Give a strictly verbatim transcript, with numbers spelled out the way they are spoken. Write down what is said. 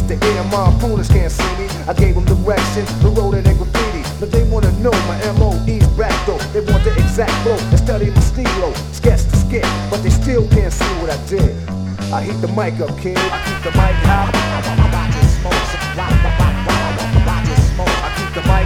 the air, my opponents can't see me. I gave them direction, the road and graffiti. But they wanna know my M O E's back though. They want the exact flow and study my stilo, sketch to skit, but they still can't see what I did. I heat the mic up, kid. I keep the mic hot. I keep the mic